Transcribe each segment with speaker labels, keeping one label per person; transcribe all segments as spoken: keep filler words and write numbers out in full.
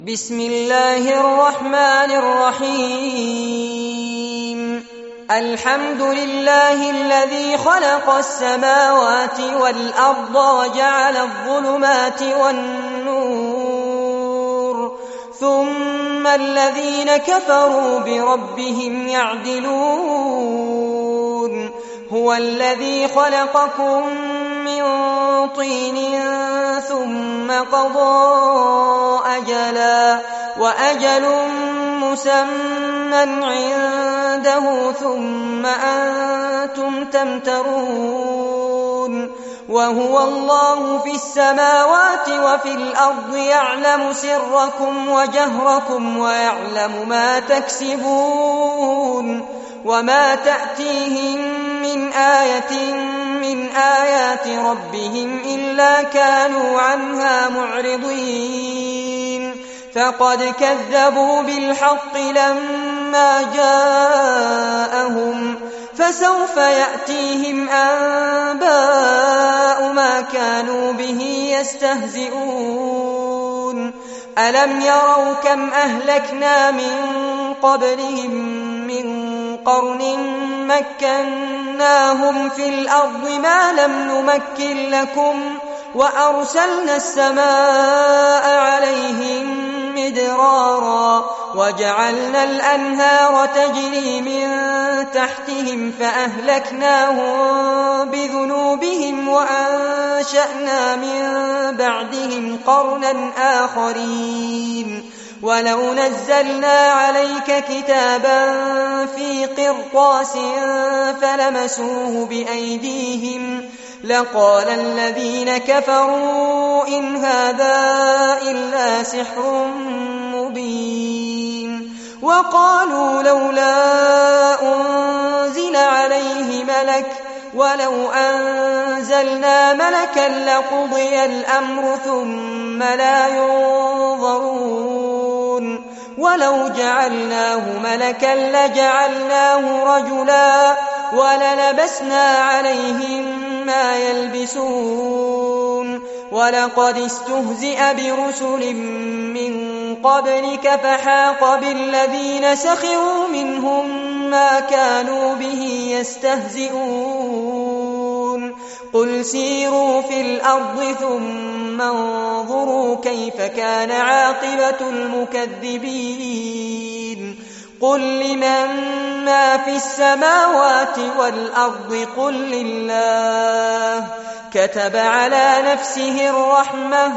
Speaker 1: بسم الله الرحمن الرحيم الحمد لله الذي خلق السماوات والأرض وجعل الظلمات والنور ثم الذين كفروا بربهم يعدلون هو الذي خلقكم من طين ثم قضى أجلا وأجل مسمى عنده ثم أنتم تمترون وهو الله في السماوات وفي الأرض يعلم سركم وجهركم ويعلم ما تكسبون وما تأتيهم من آية من آيات ربهم إلا كانوا عنها معرضين فقد كذبوا بالحق لما جاءهم فسوف يأتيهم أنباء ما كانوا به يستهزئون ألم يروا كم أهلكنا من قبلهم من قرن مكناهم في الأرض ما لم نمكن لكم وأرسلنا السماء عليهم مدرارا وجعلنا الأنهار تجري من تحتهم فأهلكناهم بذنوبهم وأنشأنا من بعدهم قرنا آخرين ولو نزلنا عليك كتابا في قرطاس فلمسوه بأيديهم لقال الذين كفروا إن هذا إلا سحر مبين وقالوا لولا أنزل عليه ملك ولو أنزلنا ملكا لقضي الأمر ثم لا ينظرون ولو جعلناه ملكا لجعلناه رجلا وللبسنا عليهم ما يلبسون ولقد استهزئ برسل من قبلك فحاق بالذين سخروا منهم ما كانوا به يستهزئون قل سيروا في الأرض ثم انظروا كيف كان عاقبة المكذبين قل لمن ما في السماوات والأرض قل لله كتب على نفسه الرحمة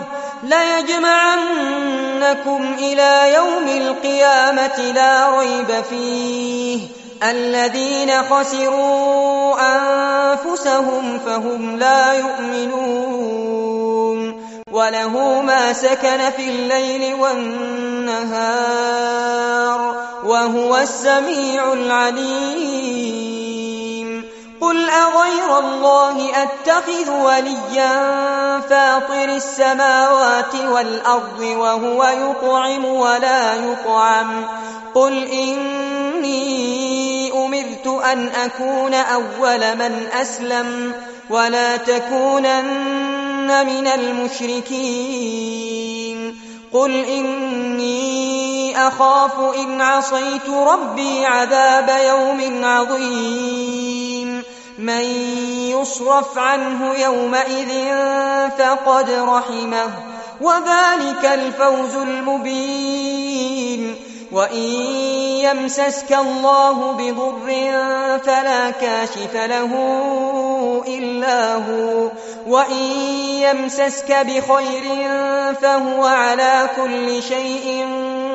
Speaker 1: ليجمعنكم إلى يوم القيامة لا ريب فيه الذين خسروا أنفسهم فهم لا يؤمنون وله ما سكن في الليل والنهار وهو السميع العليم قل أغير الله أتخذ وليا فاطر السماوات والأرض وهو يطعم ولا يطعم قل إني أمرت أن أكون أول من أسلم ولا تكونن من المشركين قل إني أخاف إن عصيت ربي عذاب يوم عظيم من يصرف عنه يومئذ فقد رحمه وذلك الفوز المبين وإن يمسسك الله بضر فلا كاشف له إلا هو وإن يمسسك بخير فهو على كل شيء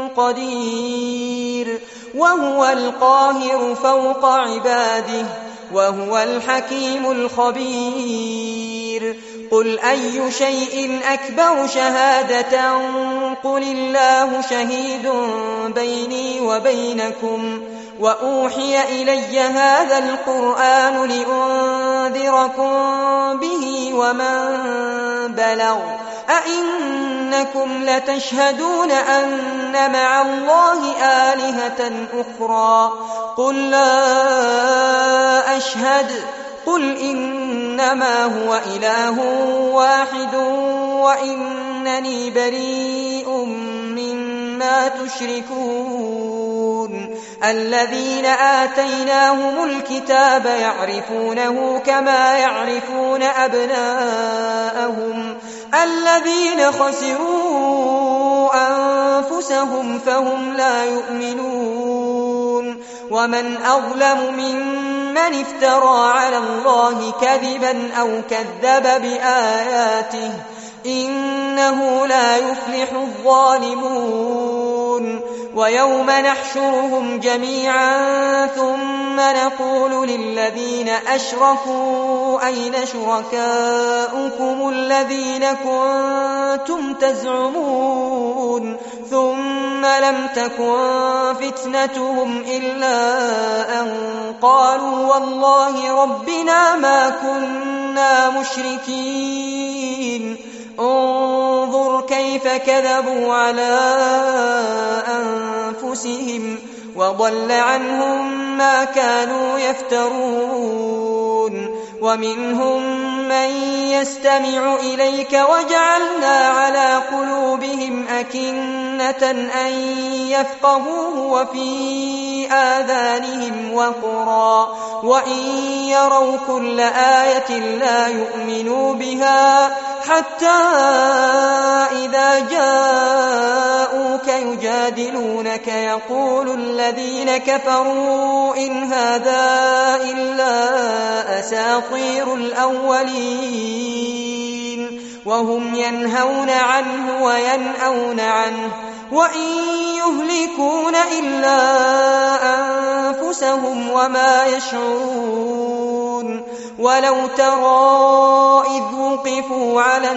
Speaker 1: قدير وهو القاهر فوق عباده وهو الحكيم الخبير قل أي شيء أكبر شهادة قل الله شهيد بيني وبينكم وأوحي إلي هذا القرآن لأنذركم به ومن بلغ أئنكم لتشهدون أن مع الله آلهة أخرى قل لا أشهد قل إنما هو إله واحد وإنني بريء مما ما تشركون الذين آتيناهم الكتاب يعرفونه كما يعرفون أبناءهم الذين خسروا أنفسهم فهم لا يؤمنون ومن أظلم ممن افترى على الله كذبا أو كذب بآياته إنه لا يفلح الظالمون ويوم نحشرهم جميعا ثم نقول للذين أشركوا أين شركاؤكم الذين كنتم تزعمون ثم لم تكن فتنتهم إلا أن قالوا والله ربنا ما كنا مشركين انظر كيف كذبوا على أنفسهم وضل عنهم ما كانوا يفترون ومنهم من يستمع إليك وجعلنا على قلوبهم أكنة أن يفقهوه وفي آذانهم وقرا وإن يروا كل آية لا يؤمنوا بها حتى إذا جاءوك يجادلونك يقول الذين كفروا إن هذا إلا أساطير الأولين وهم ينهون عنه وينأون عنه وإن يهلكون إلا أنفسهم وما يشعرون ولو ترى إذ وقفوا على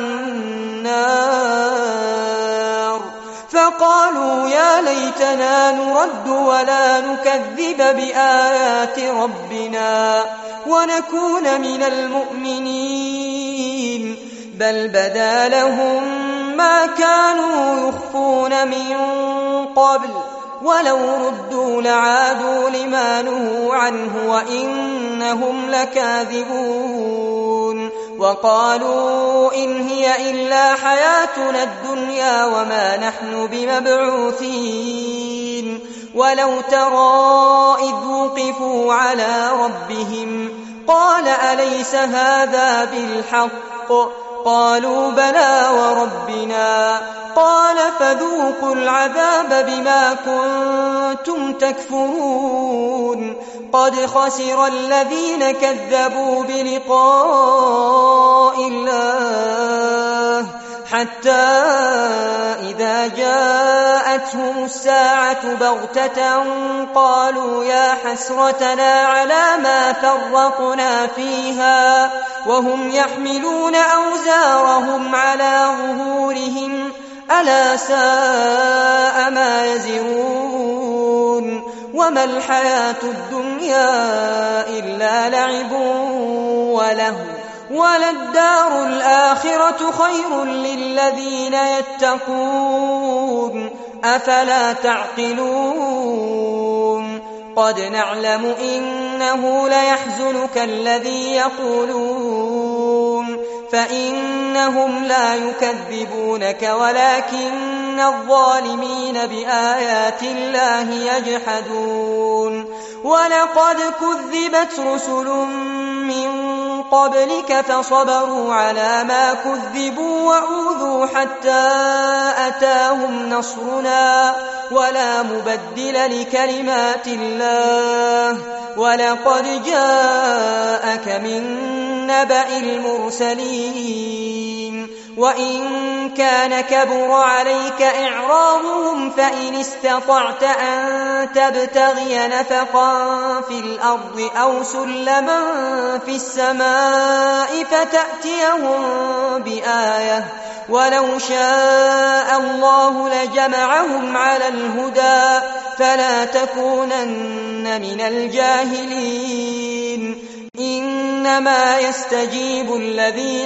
Speaker 1: النار فقالوا يا ليتنا نرد ولا نكذب بآيات ربنا ونكون من المؤمنين بل بدا لهم ما كانوا يخفون من قبل ولو ردوا لعادوا لما نهوا عنه وإنهم لكاذبون وقالوا إن هي إلا حياتنا الدنيا وما نحن بمبعوثين ولو ترى إذ وقفوا على ربهم قال أليس هذا بالحق قالوا بلى وربنا قال فذوقوا العذاب بما كنتم تكفرون قد خسر الذين كذبوا بلقاء الله حتى إذا جاءتهم الساعة بغتة قالوا يا حسرتنا على ما فرطنا فيها وهم يحملون أوزارهم على ظهورهم ألا ساء ما يزرون وما الحياة الدنيا إلا لعب وله وللدار الآخرة خير للذين يتقون أفلا تعقلون قد نعلم إنه ليحزنك الذي يقولون فإنهم لا يكذبونك ولكن الظالمين بآيات الله يجحدون ولقد كذبت رسل من قبلك فصبروا على ما كذبوا وأوذوا حتى أتاهم نصرنا ولا مبدل لكلمات الله ولقد جاءك من نبأ المرسلين وإن كان كبر عليك إعراضهم فإن استطعت أن تبتغي نفقا في الأرض أو سلما في السماء فتأتيهم بآية ولو شاء الله لجمعهم على الهدى فلا تكونن من الجاهلين إنما يستجيب الذين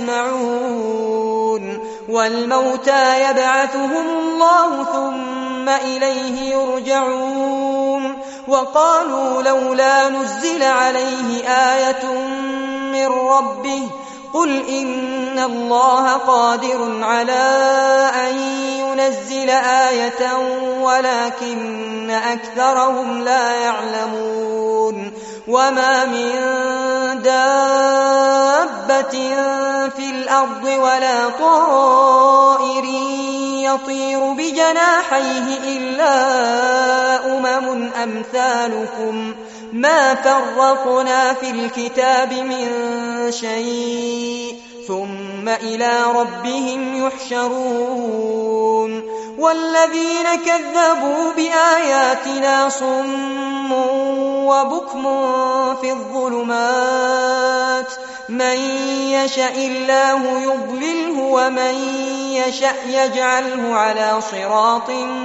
Speaker 1: يسمعون والموتى يبعثهم الله ثم إليه يرجعون وقالوا لولا نزل عليه آية من ربه قل إن الله قادر على أن ينزل آية ولكن أكثرهم لا يعلمون وما من دابة في الأرض ولا طائر يطير بجناحيه إلا أمم أمثالكم ما فرقنا في الكتاب من شيء ثم إلى ربهم يحشرون والذين كذبوا بآياتنا صم وبكم في الظلمات من يشاء الله يضلله ومن يشاء يجعله على صراط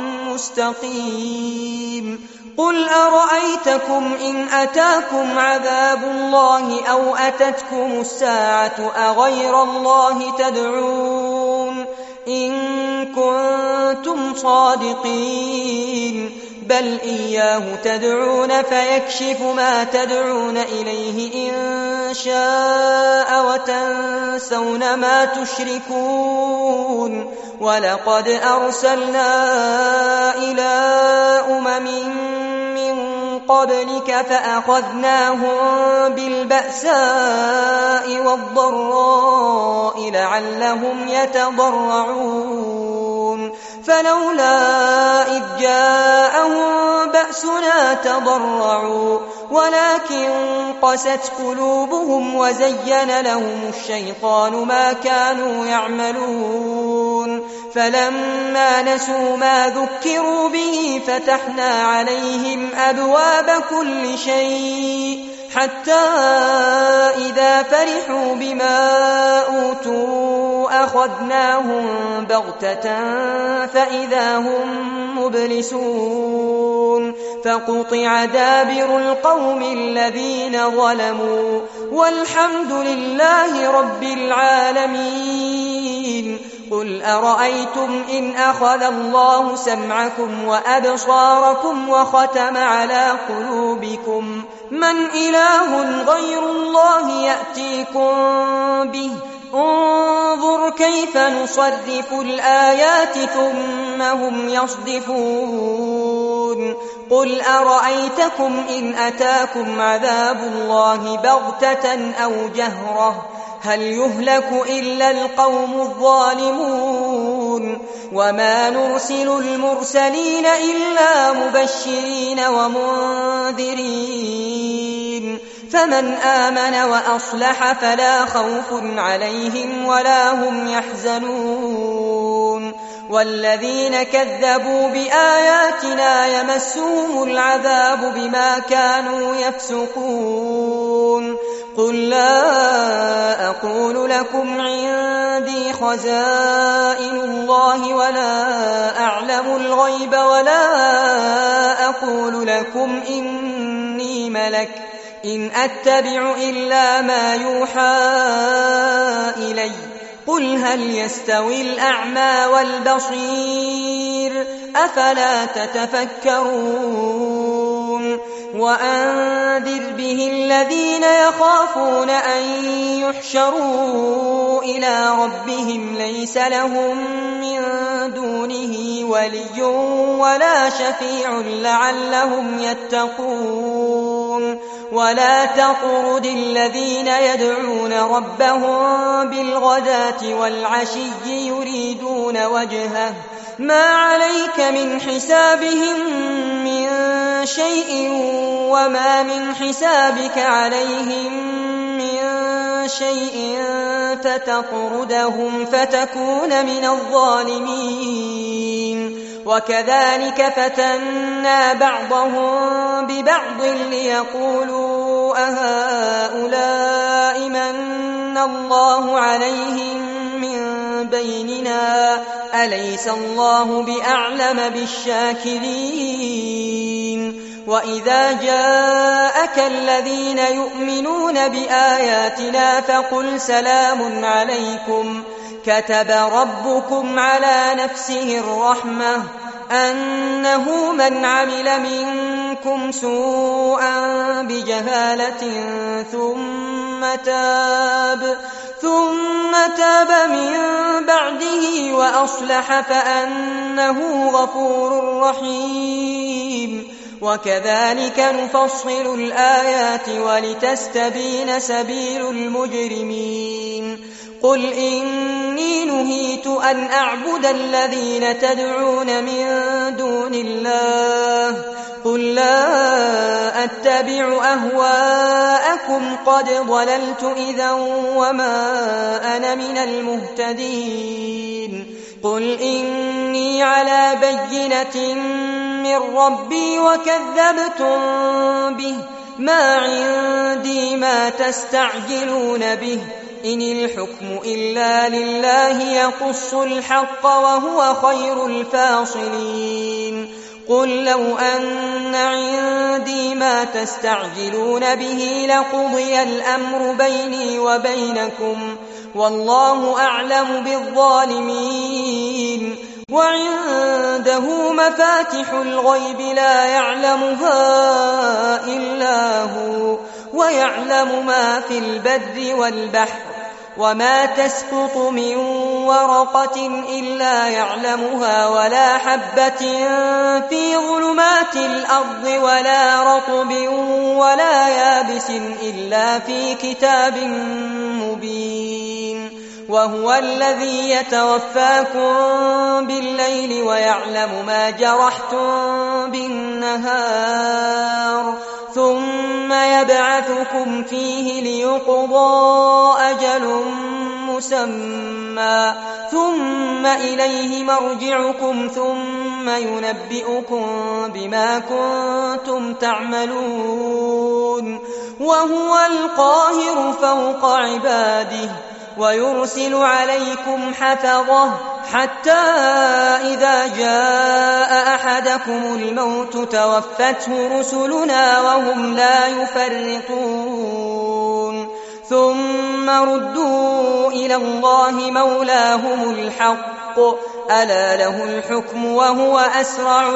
Speaker 1: مستقيم قل أرأيتكم إن أتاكم عذاب الله أو أتتكم الساعة أغير الله تدعون إن كنتم صادقين بل إياه تدعون فيكشف ما تدعون إليه إن شاء وتنسون ما تشركون ولقد أرسلنا إلى أمم قبلك فأخذناهم بالبأساء والضراء لعلهم يتضرعون فلولا إذ جاءهم بأسنا تضرعوا ولكن قست قلوبهم وزين لهم الشيطان ما كانوا يعملون فلما نسوا ما ذكروا به فتحنا عليهم أبواب كل شيء حتى إذا فرحوا بما أوتوا أخذناهم بغتة فإذا هم مبلسون فقطع دابر القوم الذين ظلموا والحمد لله رب العالمين قل أرأيتم إن أخذ الله سمعكم وأبصاركم وختم على قلوبكم من إله غير الله يأتيكم به انظر كيف نصرف الآيات ثم هم يصدفون قل أرأيتكم إن أتاكم عذاب الله بغتة أو جهرة هل يهلك إلا القوم الظالمون وما نرسل المرسلين إلا مبشرين ومنذرين فمن آمن وأصلح فلا خوف عليهم ولا هم يحزنون والذين كذبوا بآياتنا يمسهم العذاب بما كانوا يفسقون قل لا أقول لكم عندي خزائن الله ولا أعلم الغيب ولا أقول لكم إني ملك إن أتبع إلا ما يوحى إلي قل هل يستوي الأعمى والبصير أفلا تتفكرون وأنذر به الذين يخافون أن يحشروا إلى ربهم ليس لهم من دونه ولي ولا شفيع لعلهم يتقون ولا تطرد الذين يدعون ربهم بالغداة والعشي يريدون وجهه ما عليك من حسابهم من شيء وما من حسابك عليهم من شيء فتطردهم فتكون من الظالمين وكذلك فتنا بعضهم ببعض ليقولوا أهؤلاء من الله عليهم من بيننا أليس الله بأعلم بالشاكرين وإذا جاءك الذين يؤمنون بآياتنا فقل سلام عليكم كتب ربكم على نفسه الرحمة أنه من عمل منكم سوءا بجهالة ثم تاب ثم تاب من بعده وأصلح فأنه غفور رحيم. وكذلك نفصل الآيات ولتستبين سبيل المجرمين. قل إني نهيت أن أعبد الذين تدعون من دون الله قل لا أتبع أهواءكم قد ضللت إذا وما أنا من المهتدين. قل إني على بينة من ربي وكذبتم به ما عندي ما تستعجلون به إن الحكم إلا لله يقص الحق وهو خير الفاصلين. قل لو أن عندي ما تستعجلون به لقضي الأمر بيني وبينكم والله أعلم بالظالمين. وعنده مفاتح الغيب لا يعلمها إلا هو ويعلم ما في البر والبحر وما تسقط من ورقة إلا يعلمها ولا حبة في ظلمات الأرض ولا رطب ولا يابس إلا في كتاب مبين. وهو الذي يتوفاكم بالليل ويعلم ما جرحتم بالنهار ثم يبعثكم فيه ليقضى أجل مسمى ثم إليه مرجعكم ثم ينبئكم بما كنتم تعملون. وهو القاهر فوق عباده ويرسل عليكم حفظه حتى إذا جاء أحدكم الموت توفته رسلنا وهم لا يفرطون ثم ردوا إلى الله مولاهم الحق ألا له الحكم وهو أسرع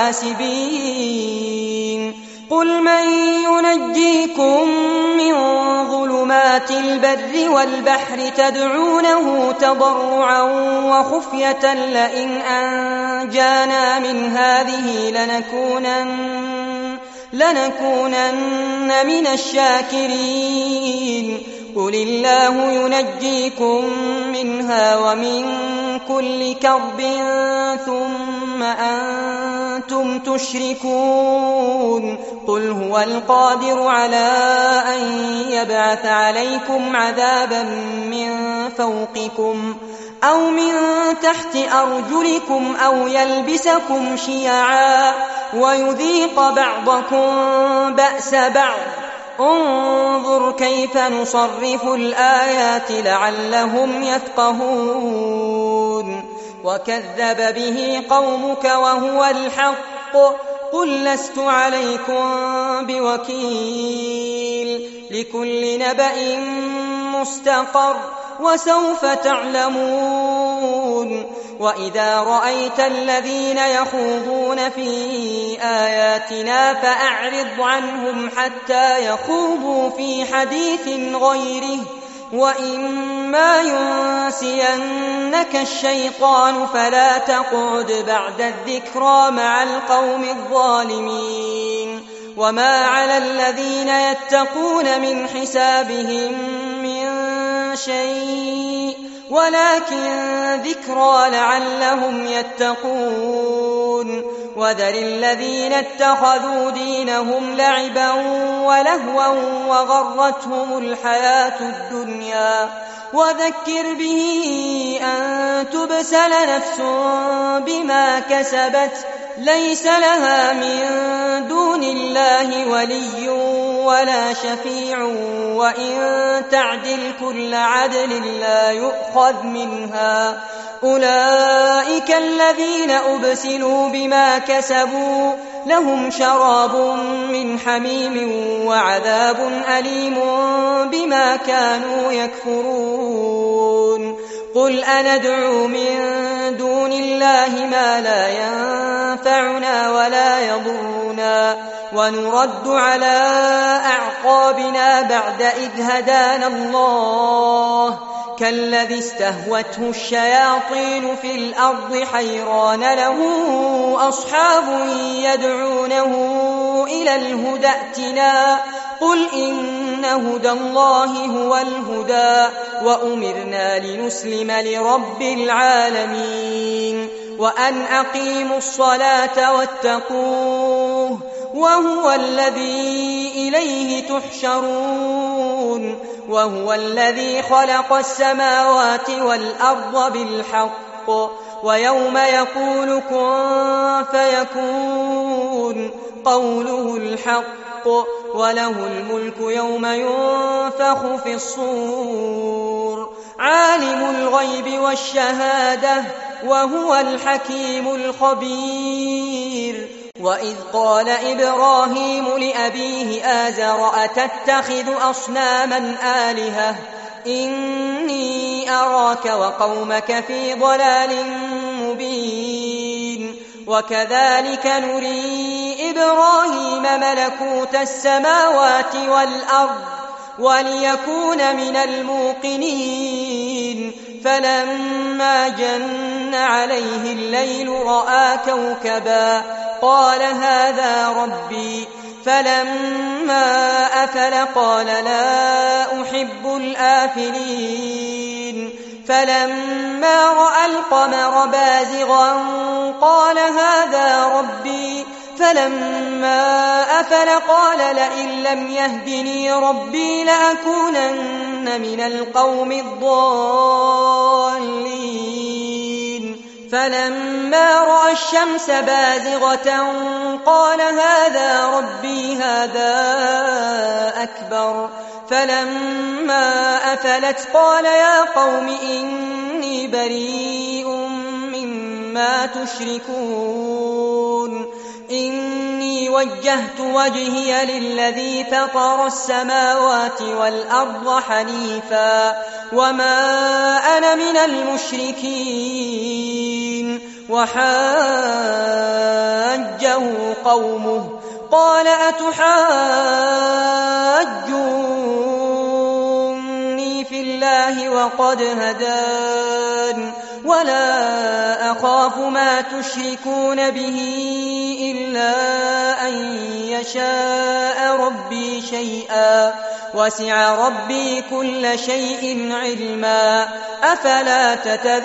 Speaker 1: الحاسبين. قل من ينجيكم من ظلمات البر والبحر تدعونه تضرعا وخفية لئن أنجانا من هذه لنكونن, لنكونن من الشاكرين. قل الله ينجيكم منها ومن كل كرب ثم أنتم تشركون. قل هو القادر على أن يبعث عليكم عذابا من فوقكم أو من تحت أرجلكم أو يلبسكم شيعا ويذيق بعضكم بأس بعض. انظر كيف نصرف الآيات لعلهم يفقهون. وكذب به قومك وهو الحق قل لست عليكم بوكيل لكل نبأ مستقر وسوف تعلمون. وإذا رأيت الذين يخوضون في آياتنا فأعرض عنهم حتى يخوضوا في حديث غيره وإما ينسينك الشيطان فلا تقعد بعد الذكرى مع القوم الظالمين. وما على الذين يتقون من حسابهم من شيء ولكن ذكرى لعلهم يتقون. وذر الذين اتخذوا دينهم لعبا ولهوا وغرتهم الحياة الدنيا وذكر به أن تبسل نفس بما كسبت ليس لها من دون الله ولي ولا شفيع وإن تعدل كل عدل لا يؤخذ منها. أولئك الذين أبسلوا بما كسبوا لهم شراب من حميم وعذاب أليم بما كانوا يكفرون. قل أندعو من دون الله ما لا ينفعنا ولا يضرنا ونرد على أعقابنا بعد إذ هدانا الله كالذي استهوته الشياطين في الأرض حيران له أصحاب يدعونه إلى الهدى ائتنا قل إن هدى الله هو الهدى وأمرنا لنسلم لرب العالمين وأن أقيموا الصلاة واتقوه وهو الذي إليه تحشرون وهو الذي خلق السماوات والأرض بالحق ويوم يقول كن فيكون قوله الحق وله الملك يوم ينفخ في الصور عالم الغيب والشهادة وهو الحكيم الخبير وإذ قال إبراهيم لأبيه آزر أتتخذ أصناما آلهة إني أراك وقومك في ضلال مبين وكذلك نري إبراهيم ملكوت السماوات والأرض وليكون من الموقنين فلما جن عليه الليل رأى كوكبا قال هذا ربي فلما أفل قال لا أحب الآفلين فلما رأى القمر بازغا قال هذا ربي فلما أفل قال لئن لم يهدني ربي لأكونن من القوم الضالين فلما رأى الشمس بازغة قال هذا ربي هذا أكبر فلما أفلت قال يا قوم إني بريء مما تشركون إني وجهت وجهي للذي فطر السماوات والأرض حنيفا وما أنا من المشركين وحاجه قومه قال أتحاجوني في الله وقد هدان ولا أخاف ما تشركون به إلا أن يشاء ربي شيئا وسع ربي كل شيء علما أفلا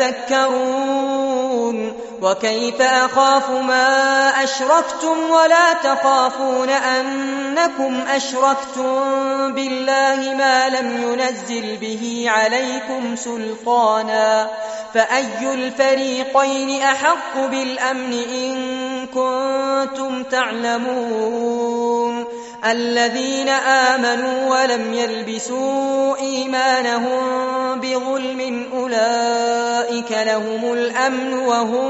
Speaker 1: تتذكرون وكيف أخاف ما أشركتم ولا تخافون أنكم أشركتم بالله ما لم ينزل به عليكم سلطانا فأي الفريقين أحق بالأمن إن كنتم تعلمون الذين آمنوا ولم يلبسوا إيمانهم بظلم أولئك لهم الأمن وهم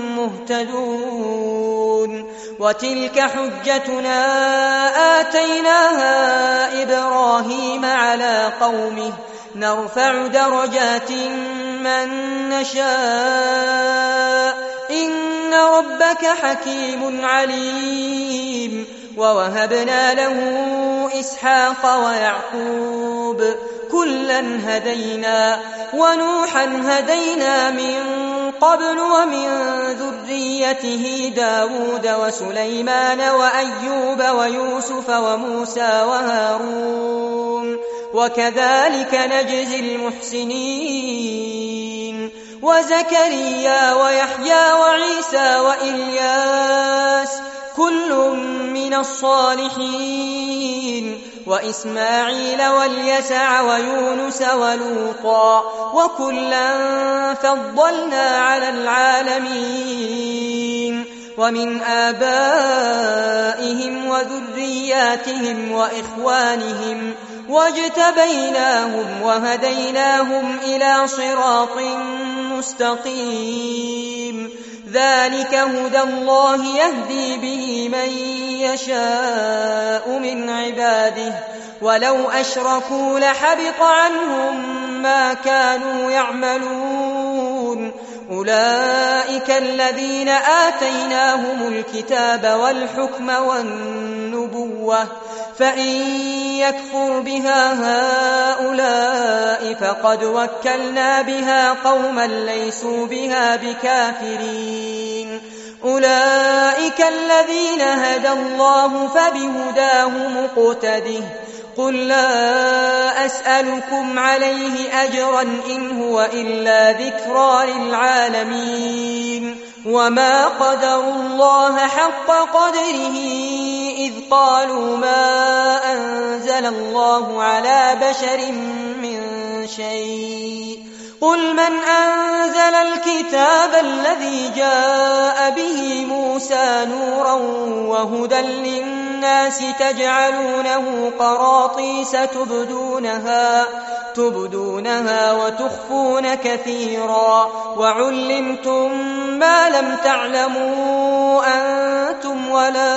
Speaker 1: مهتدون وتلك حجتنا آتيناها إبراهيم على قومه نرفع درجات من نشاء إن ربك حكيم عليم ووهبنا له إسحاق ويعقوب كلا هدينا ونوحا هدينا من قبل ومن ذريته داود وسليمان وأيوب ويوسف وموسى وهارون وكذلك نجزي المحسنين وزكريا ويحيى وعيسى وإلياس كل من الصالحين وإسماعيل واليسع ويونس ولوطا وكلا فضلنا على العالمين ومن آبائهم وذرياتهم وإخوانهم واجتبيناهم وهديناهم إلى صراط مستقيم ذلك هدى الله يهدي به من يشاء من عباده ولو أشركوا لحبط عنهم ما كانوا يعملون أولئك الذين آتيناهم الكتاب والحكم والنبوة فإن يكفر بها هؤلاء فقد وكلنا بها قوما ليسوا بها بكافرين أولئك الذين هدى الله فبهداه مقتده قل لا أسألكم عليه أجرا إن هو إلا ذكرى للعالمين وما قدروا الله حق قدره إذ قالوا ما أنزل الله على بشر من شيء قل من أنزل الكتاب الذي جاء به موسى نورا وهدى للناس تجعلونه قراطيس تبدونها, تبدونها وتخفون كثيرا وعلمتم ما لم تعلموا أنتم ولا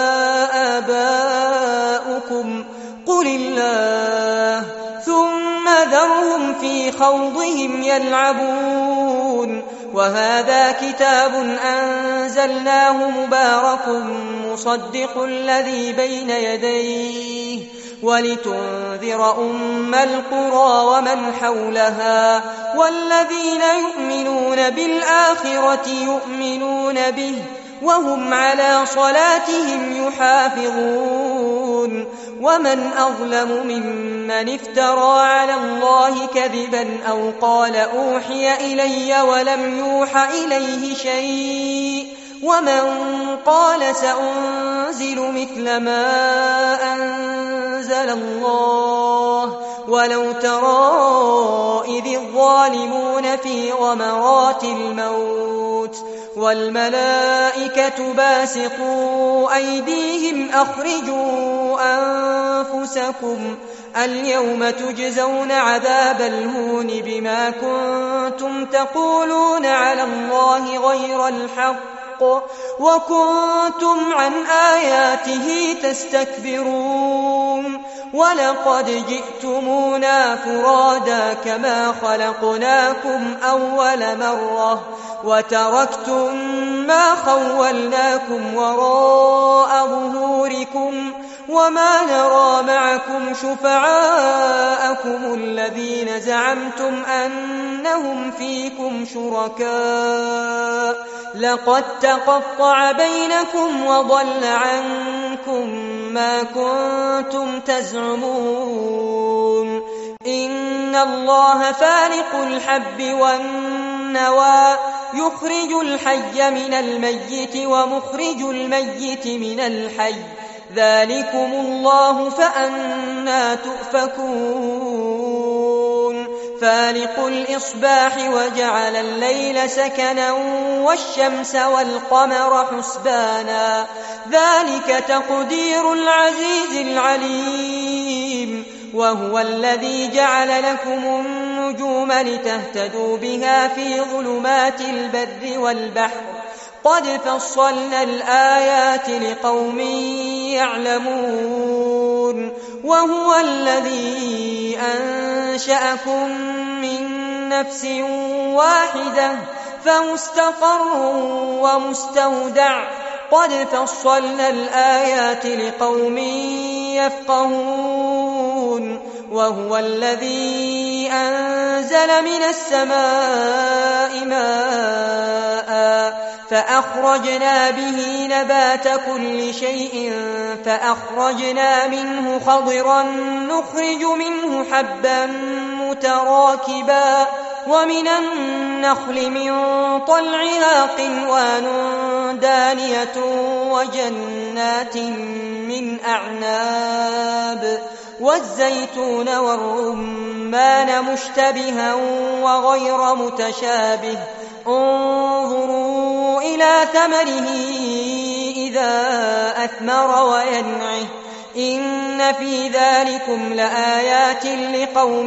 Speaker 1: آباؤكم قل الله ثم ذرهم في خوضهم يلعبون وهذا كتاب أنزلناه مبارك مصدق الذي بين يديه ولتنذر أم القرى ومن حولها والذين يؤمنون بالآخرة يؤمنون به وهم على صلاتهم يحافظون ومن أظلم ممن افترى على الله كذبا أو قال أوحي إلي ولم يوح إليه شيء ومن قال سأنزل مثل ما أنزل الله ولو ترى إذ الظالمون في غمرات الموت والملائكة باسطوا أيديهم أخرجوا أنفسكم اليوم تجزون عذاب الهون بما كنتم تقولون على الله غير الحق وكنتم عن آياته تستكبرون ولقد جئتمونا فرادا كما خلقناكم أول مرة وتركتم ما خولناكم وراء ظهوركم وما نرى معكم شفعاءكم الذين زعمتم أنهم فيكم شركاء لقد تقطع بينكم وضل عنكم ما كنتم تزعمون إن الله فالق الحب والنوى يخرج الحي من الميت ومخرج الميت من الحي ذلكم الله فأنى تؤفكون فالق الإصباح وجعل الليل سكنا والشمس والقمر حسبانا ذلك تقدير العزيز العليم وهو الذي جعل لكم النجوم لتهتدوا بها في ظلمات البر والبحر قد فصلنا الآيات لقوم يعلمون وهو الذي أنشأكم من نفس واحدة فمستقر ومستودع قد فصلنا الآيات لقوم يفقهون وهو الذي أنزل من السماء ماء فأخرجنا به نبات كل شيء فأخرجنا منه خضرا نخرج منه حبا متراكبا ومن النخل من طلعها قنوان دانية وجنات من أعناب والزيتون والرمان مشتبها وغير متشابه انظروا إلى ثمره إذا أثمر وينعه إن في ذلكم لآيات لقوم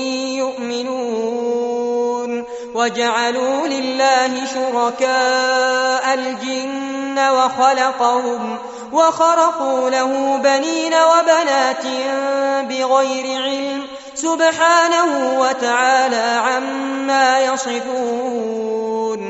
Speaker 1: يؤمنون وجعلوا لله شركاء الجن وخلقهم وخرقوا له بنين وبنات بغير علم سبحانه وتعالى عما يصفون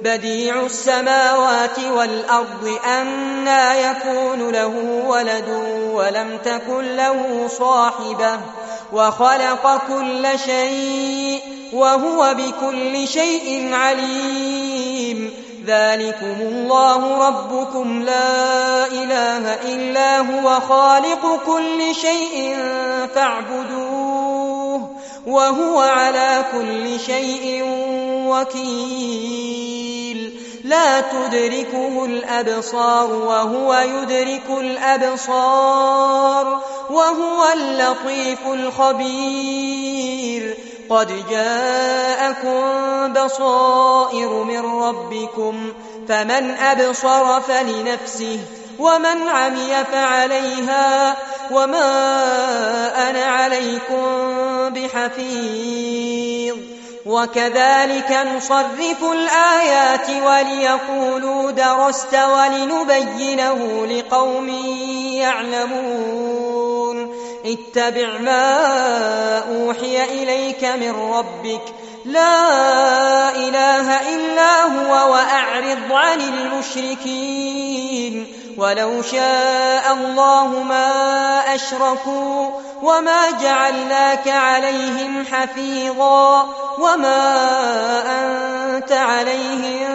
Speaker 1: بديع السماوات والأرض أنى يكون له ولد ولم تكن له صاحبة وخلق كل شيء وهو بكل شيء عليم ذلكم الله ربكم لا إله إلا هو خالق كل شيء فاعبدوه وهو على كل شيء وكيل لا تدركه الأبصار وهو يدرك الأبصار وهو اللطيف الخبير قد جاءكم بصائر من ربكم فمن أبصر فلنفسه ومن عمي فعليها وما أنا عليكم بحفيظ وكذلك نصرف الآيات وليقولوا درست ولنبينه لقوم يعلمون اتبع ما أوحي إليك من ربك لا إله إلا هو وأعرض عن المشركين ولو شاء الله ما أشركوا وما جعلناك عليهم حفيظا وما أنت عليهم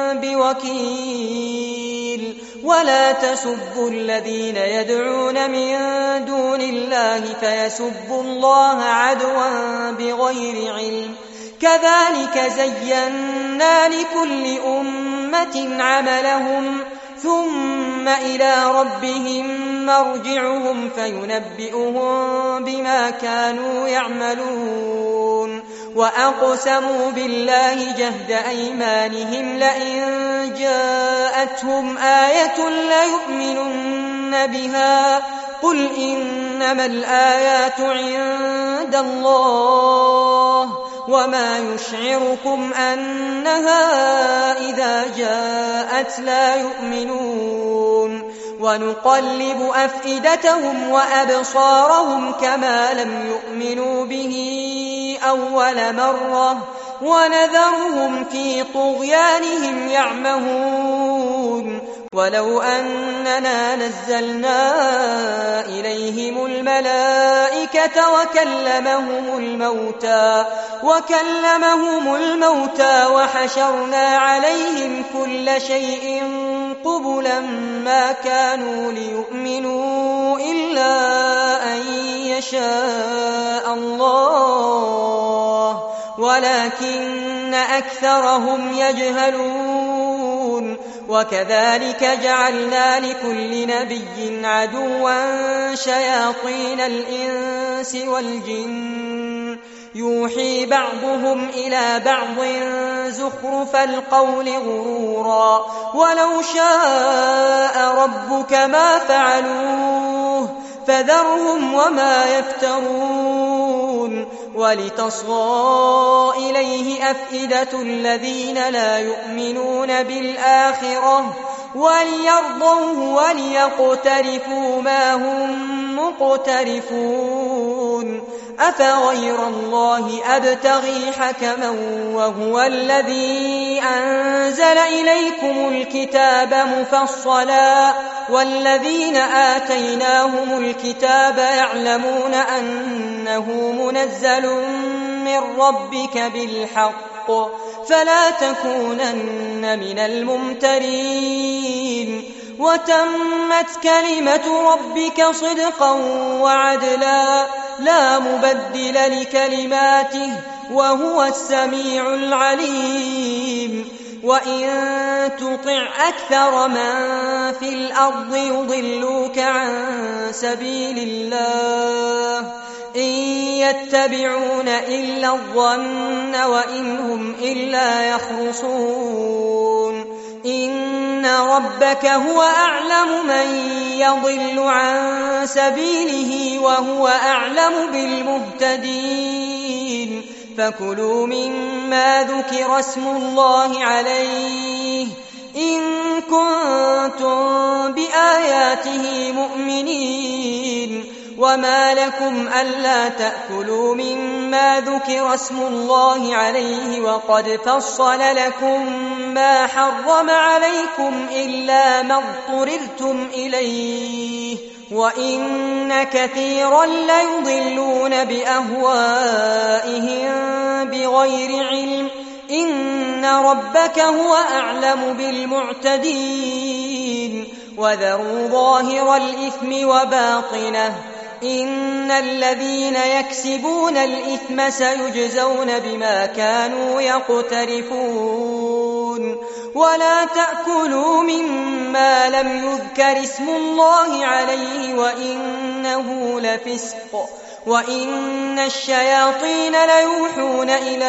Speaker 1: بوكيل ولا تسبوا الذين يدعون من دون الله فيسبوا الله عدوا بغير علم كذلك زينا لكل أمة عملهم ثم إلى ربهم مرجعهم فينبئهم بما كانوا يعملون وأقسموا بالله جهد أيمانهم لئن جاءتهم آية ليؤمنن بها قل إنما الآيات عند الله وما يشعركم أنها إذا جاءت لا يؤمنون ونقلب أفئدتهم وأبصارهم كما لم يؤمنوا به أول مرة ونذرهم في طغيانهم يعمهون ولو أننا نزلنا إليهم الملائكة وكلمهم الموتى وكلمهم الموتى وحشرنا عليهم كل شيء قبلا ما كانوا ليؤمنوا إلا أن يشاء الله ولكن أكثرهم يجهلون وكذلك جعلنا لكل نبي عدوا شياطين الإنس والجن يوحي بعضهم إلى بعض زخرف القول غرورا ولو شاء ربك ما فعلوه فذرهم وما يفترون ولتصغى إليه أفئدة الذين لا يؤمنون بالآخرة وليرضوه وليقترفوا ما هم مقترفون أفغير الله أبتغي حكما وهو الذي أنزل إليكم الكتاب مفصلا والذين آتيناهم الكتاب يعلمون أنه منزل من ربك بالحق فلا تكونن من الممترين وتمت كلمة ربك صدقا وعدلا لا مبدل لكلماته وهو السميع العليم وإن تطع أكثر من في الأرض يضلوك عن سبيل الله إن يتبعون إلا الظن وإن هم إلا يخرصون إن ربك هو أعلم من يضل عن سبيله وهو أعلم بالمهتدين فكلوا مما ذكر اسم الله عليه إن كنتم بآياته مؤمنين وما لكم ألا تأكلوا مما ذكر اسم الله عليه وقد فصل لكم ما حرم عليكم إلا ما اضطررتم إليه وإن كثيرا ليضلون بأهوائهم بغير علم إن ربك هو أعلم بالمعتدين وذروا ظاهر الإثم وباطنه إن الذين يكسبون الإثم سيجزون بما كانوا يقترفون ولا تأكلوا مما لم يذكر اسم الله عليه وإنه لفسق وإن الشياطين ليوحون إلى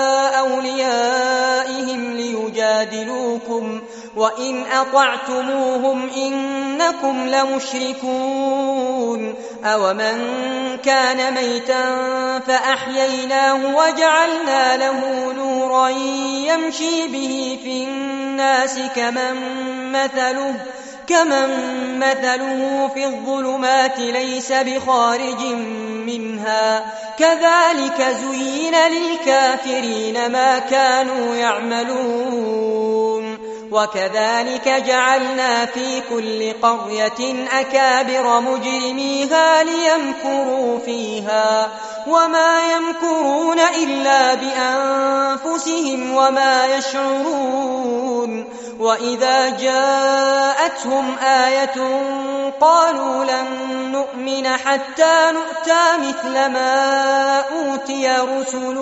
Speaker 1: أوليائهم ليجادلوكم وإن أطعتموهم إنكم لمشركون أومن كان ميتا فأحييناه وجعلنا له نورا يمشي به في الناس كمن مثله كمن مثله في الظلمات ليس بخارج منها كذلك زين للكافرين ما كانوا يعملون وكذلك جعلنا في كل قرية أكابر مجرميها ليمكروا فيها وما يمكرون إلا بأنفسهم وما يشعرون وإذا جاءتهم آية قالوا لن نؤمن حتى نؤتى مثل ما أوتي رسل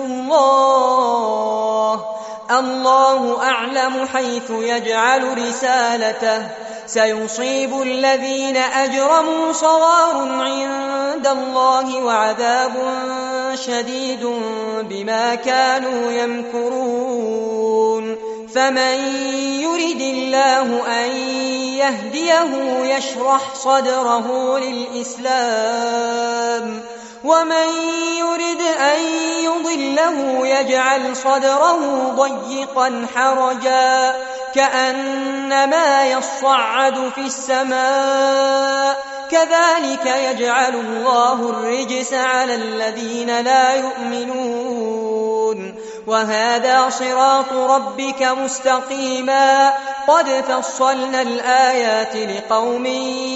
Speaker 1: الله الله أعلم حيث يجعل رسالته سيصيب الذين أجرموا صغار عند الله وعذاب شديد بما كانوا يمكرون فمن يرد الله أن يهديه يشرح صدره للإسلام ومن يرد أن يضله يجعل صدره ضيقا حرجا كأنما يصعد في السماء كذلك يجعل الله الرجس على الذين لا يؤمنون وهذا صراط ربك مستقيما قد فصلنا الآيات لقوم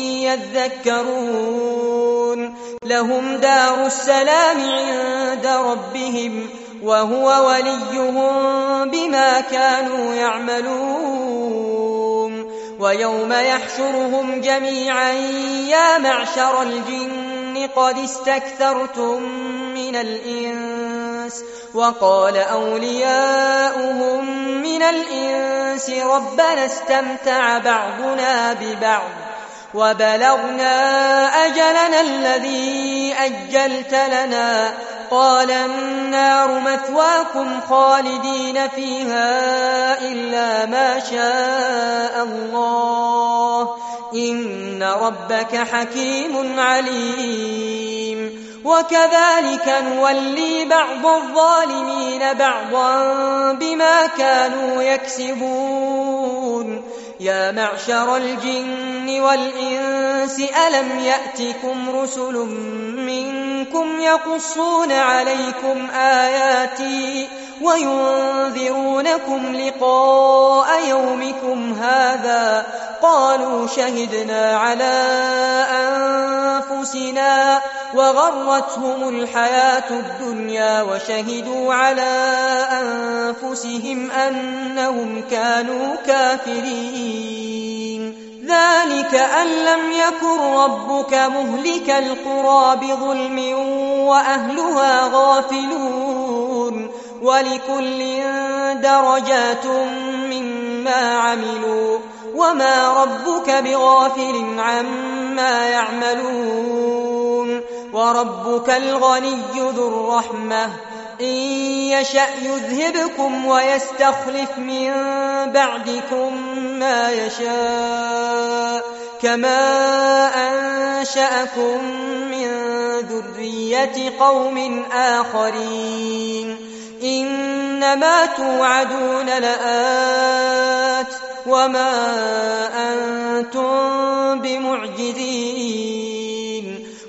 Speaker 1: يذكرون لهم دار السلام عند ربهم وهو وليهم بما كانوا يعملون ويوم يحشرهم جميعا يا معشر الجن قد استكثرتم من الإنس وقال أولياؤهم من الإنس ربنا استمتع بعضنا ببعض وبلغنا أجلنا الذي أجلت لنا قال النار مثواكم خالدين فيها إلا ما شاء الله إن ربك حكيم عليم وكذلك نولي بعض الظالمين بعضا بما كانوا يكسبون يا معشر الجن والإنس ألم يأتكم رسل منكم يقصون عليكم آياتي وينذرونكم لقاء يومكم هذا قالوا شهدنا على أنفسنا وغرتهم الحياة الدنيا وشهدوا على أنفسهم أنهم كانوا كافرين ذلك أن لم يكن ربك مهلك القرى بظلم وأهلها غافلون ولكل درجات مما عملوا وما ربك بغافل عما يعملون وربك الغني ذو الرحمة إن يشأ يذهبكم ويستخلف من بعدكم ما يشاء كما أنشأكم من ذرية قوم آخرين إنما توعدون لآت وما أنتم بمعجزين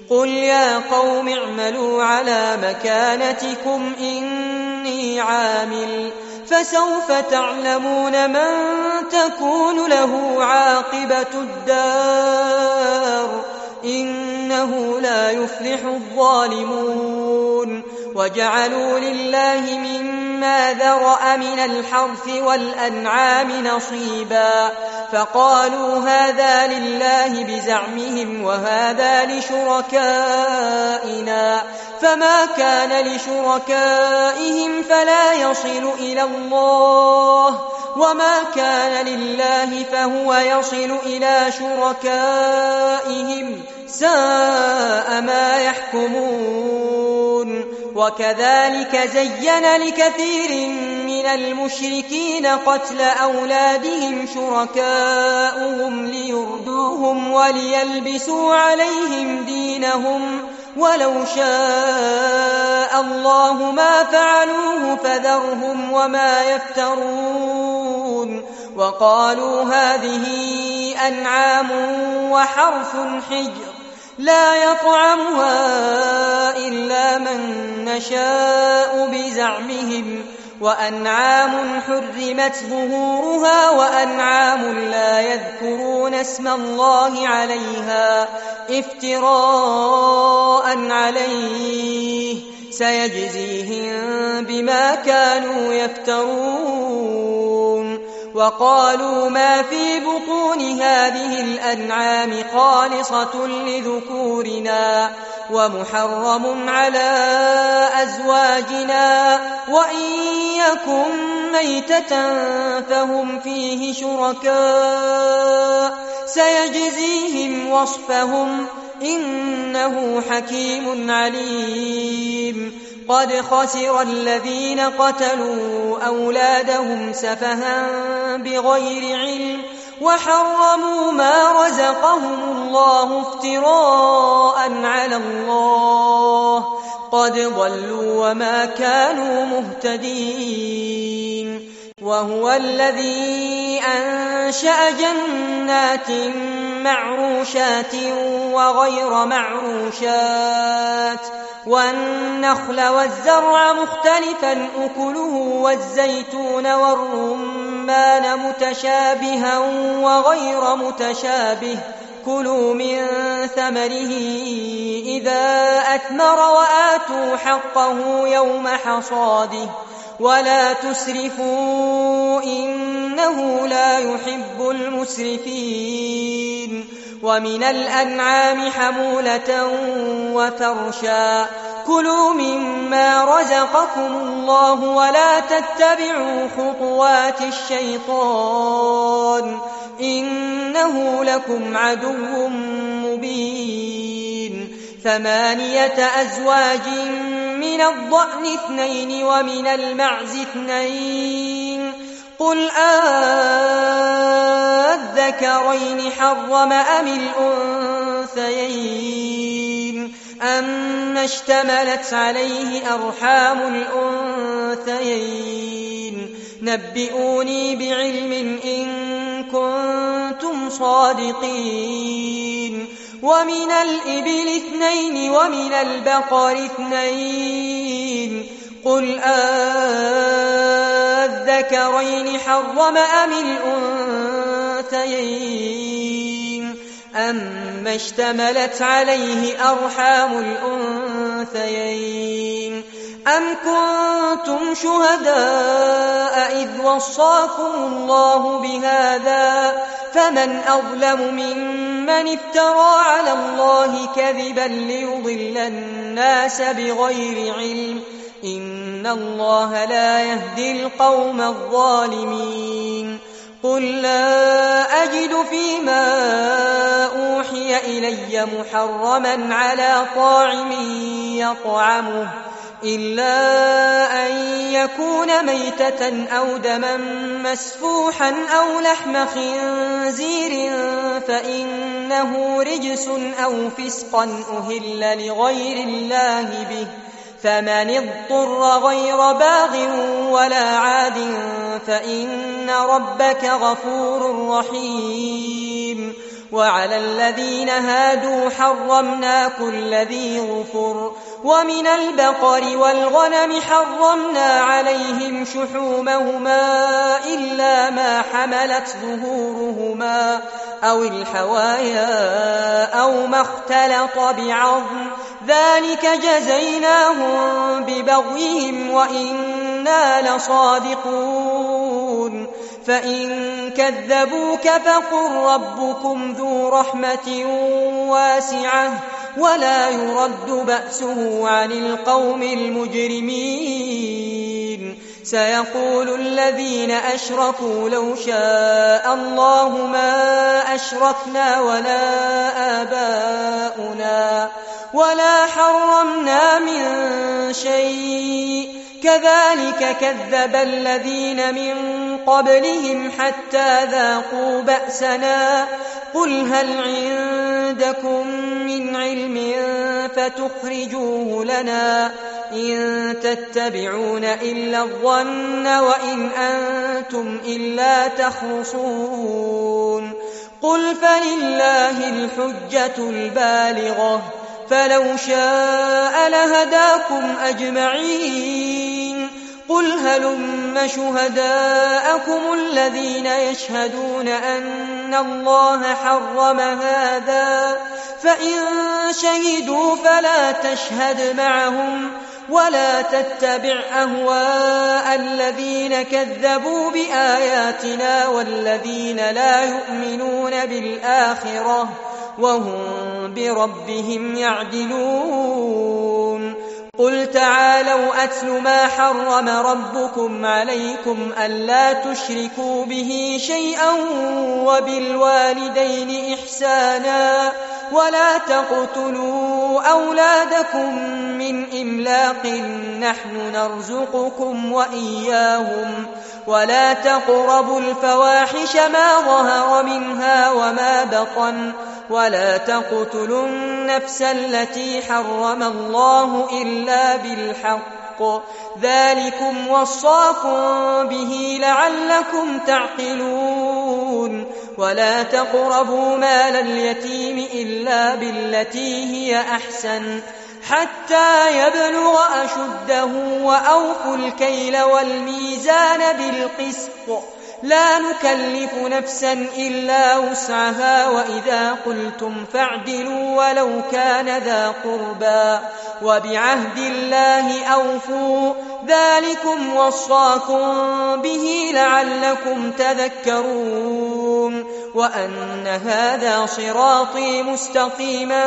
Speaker 1: قل يا قوم اعملوا على مكانتكم إني عامل فسوف تعلمون من تكون له عاقبة الدار إنه لا يفلح الظالمون وجعلوا لله مما ذرأ من الحرث والأنعام نصيبا فقالوا هذا لله بزعمهم وهذا لشركائنا فما كان لشركائهم فلا يصل إلى الله وما كان لله فهو يصل إلى شركائهم ساء ما يحكمون وكذلك زين لكثير من المشركين قتل أولادهم شركاؤهم ليردوهم وليلبسوا عليهم دينهم ولو شاء الله ما فعلوه فذرهم وما يفترون وقالوا هذه أنعام وحرث حجر لا يطعمها إلا من نشاء بزعمهم وأنعام حرمت ظهورها وأنعام لا يذكرون اسم الله عليها افتراء عليه سيجزيهم بما كانوا يفترون وقالوا ما في بطون هذه الأنعام خالصة لذكورنا ومحرم على أزواجنا وإن يكن ميتة فهم فيه شركاء سيجزيهم وصفهم إنه حكيم عليم قد خسر الذين قتلوا أولادهم سفها بغير علم وحرموا ما رزقهم الله افتراء على الله قد ضلوا وما كانوا مهتدين وهو الذي أنشأ جنات معروشات وغير معروشات والنخل والزرع مختلفا أكله والزيتون والرمان متشابها وغير متشابه كلوا من ثمره إذا أثمر وآتوا حقه يوم حصاده ولا تسرفوا إنه لا يحب المسرفين ومن الأنعام حمولة وفرشا كلوا مما رزقكم الله ولا تتبعوا خطوات الشيطان إنه لكم عدو مبين ثمانية أزواج من الضأن اثنين ومن المعز اثنين قل أذكرين حرم أم الأنثيين أما اشتملت عليه أرحام الأنثيين نبئوني بعلم إن كنتم صادقين ومن الإبل اثنين ومن البقر اثنين قل أذكرين حرم أم الأنثيين أما اشتملت عليه أرحام الأنثيين أم كنتم شهداء إذ وصاكم الله بهذا فمن أظلم ممن افترى على الله كذبا ليضل الناس بغير علم إن الله لا يهدي القوم الظالمين قل لا أجد فيما أوحي إلي محرما على طاعم يطعمه إلا أن يكون ميتة أو دما مسفوحا أو لحم خنزير فإنه رجس أو فسقا أهل لغير الله به فمن اضطر غير باغ ولا عاد فإن ربك غفور رحيم وعلى الذين هادوا حرمنا كل ذي ظفر ومن البقر والغنم حرمنا عليهم شحومهما إلا ما حملت ظهورهما أو الحوايا أو ما اختلط بعظم ذلك جزيناهم ببغيهم وإنا لصادقون فإن كذبوك فقل ربكم ذو رحمة واسعة ولا يرد بأسه عن القوم المجرمين سيقول الذين أشركوا لو شاء الله ما أشركنا ولا آباؤنا ولا حرمنا من شيء كذلك كذب الذين من قبلهم حتى ذاقوا بأسنا قل هل عندكم من علم فتخرجوه لنا إن تتبعون إلا الظن وإن أنتم إلا تخرصون قل فلله الحجة البالغة فلو شاء لهداكم أجمعين قل هلم شهداءكم الذين يشهدون أن الله حرم هذا فإن شهدوا فلا تشهد معهم ولا تتبع أهواء الذين كذبوا بآياتنا والذين لا يؤمنون بالآخرة وهم بربهم يعدلون قل تعالوا أتل ما حرم ربكم عليكم ألا تشركوا به شيئا وبالوالدين إحسانا ولا تقتلوا أولادكم من إملاق نحن نرزقكم وإياهم ولا تقربوا الفواحش ما ظهر منها وما بطن ولا تقتلوا النفس التي حرم الله إلا بالحق ذلكم وصاكم به لعلكم تعقلون ولا تقربوا مال اليتيم إلا بالتي هي أحسن حتى يبلغ أشده وأوفوا الكيل والميزان بالقسط لا نكلف نفسا إلا وسعها وإذا قلتم فاعدلوا ولو كان ذا قربى وبعهد الله أوفوا ذلكم وصاكم به لعلكم تذكرون وأن هذا صراطي مستقيما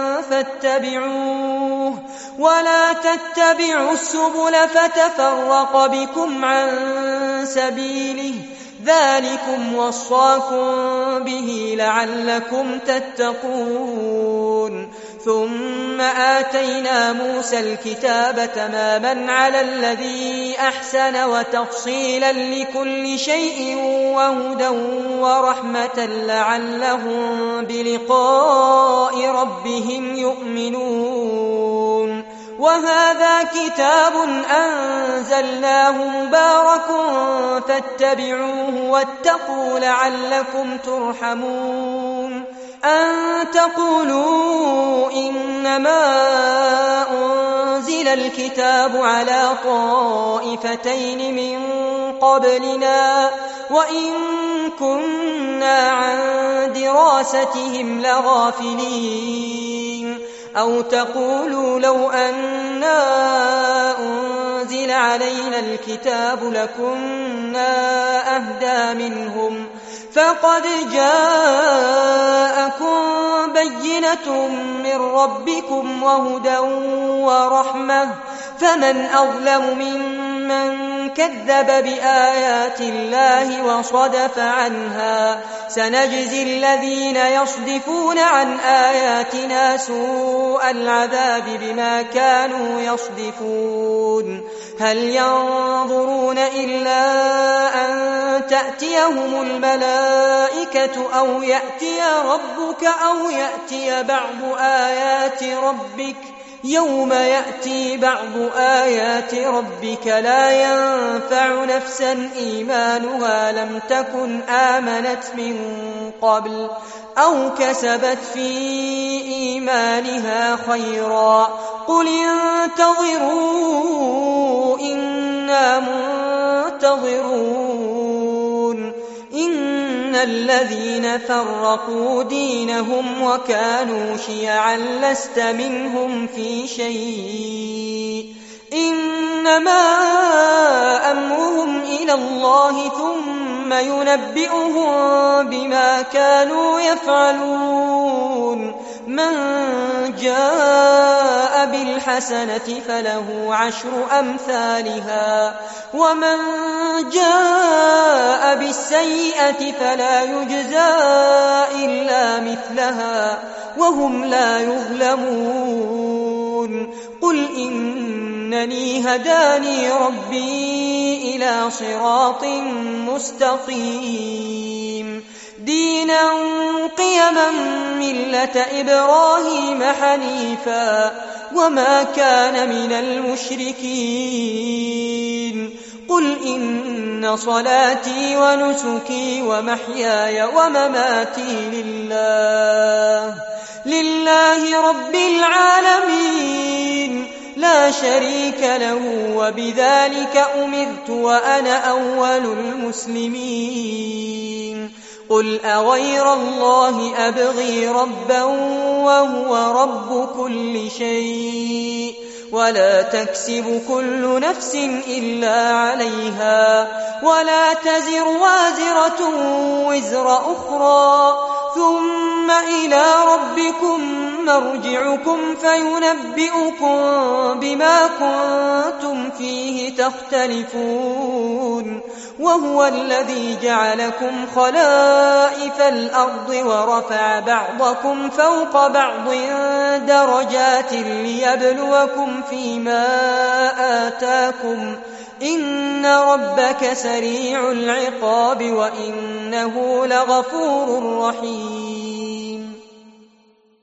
Speaker 1: فاتبعوه ولا تتبعوا السبل فتفرق بكم عن سبيله ذلكم وصاكم به لعلكم تتقون ثم آتينا موسى الكتاب تماما على الذي أحسن وتفصيلا لكل شيء وهدى ورحمة لعلهم بلقاء ربهم يؤمنون وهذا كتاب أنزلناه مبارك فاتبعوه واتقوا لعلكم ترحمون أن تقولوا إنما أنزل الكتاب على طائفتين من قبلنا وإن كنا عن دراستهم لغافلين أو تقولوا لو أنا أنزل علينا الكتاب لكنا أهدى منهم فقد جاءكم بينة من ربكم وهدى ورحمة فمن أظلم ممن كذب بآيات الله وصدف عنها سنجزي الذين يصدفون عن آياتنا سوء العذاب بما كانوا يصدفون هل ينظرون إلا أن تأتيهم الملائكة أو يأتي ربك أو يأتي بعض آيات ربك يوم يأتي بعض آيات ربك لا ينفع نفسا إيمانها لم تكن آمنت من قبل أو كسبت في إيمانها خيرا قل انتظروا إنا منتظرون إن الذين فرقوا دينهم وكانوا شيعا لست منهم في شيء إنما أمرهم إلى الله ثم ينبئهم بما كانوا يفعلون من جاء بالحسنة فله عشر أمثالها ومن جاء بالسيئة فلا يجزى إلا مثلها وهم لا يظلمون قل إنني هداني ربي إلى صراط مستقيم دينا قيما ملة إبراهيم حنيفا وما كان من المشركين قل إن صلاتي ونسكي ومحياي ومماتي لله لله رب العالمين لا شريك له وبذلك أمرت وأنا أول المسلمين قل أغير الله أبغي ربا وهو رب كل شيء ولا تكسب كل نفس إلا عليها ولا تزر وازرة وزر أخرى ثم إلى ربكم مرجعكم فينبئكم بما كنتم فيه تختلفون وهو الذي جعلكم خلائف الأرض ورفع بعضكم فوق بعض درجات ليبلوكم فيما آتاكم إن ربك سريع العقاب وإنه لغفور رحيم